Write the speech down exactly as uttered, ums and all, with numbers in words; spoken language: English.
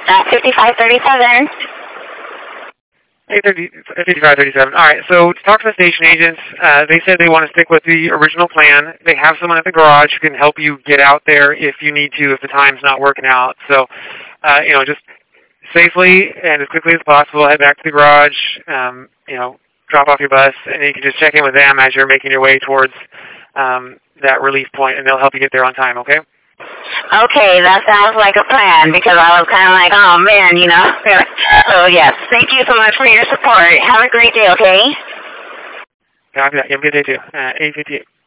At fifty-five thirty-seven. eight fifty-five thirty-seven. All right, so to talk to the station agents, uh, they said they want to stick with the original plan. They have someone at the garage who can help you get out there if you need to, if the time's not working out. So, uh, you know, just safely and as quickly as possible, head back to the garage, um, you know, drop off your bus, and you can just check in with them as you're making your way towards um, that relief point, and they'll help you get there on time, okay? Okay, that sounds like a plan, because I was kind of like, oh, man, you know. So, yes, thank you so much for your support. Have a great day, okay? Copy that. You have a good day, too. Uh, eight fifty-eight.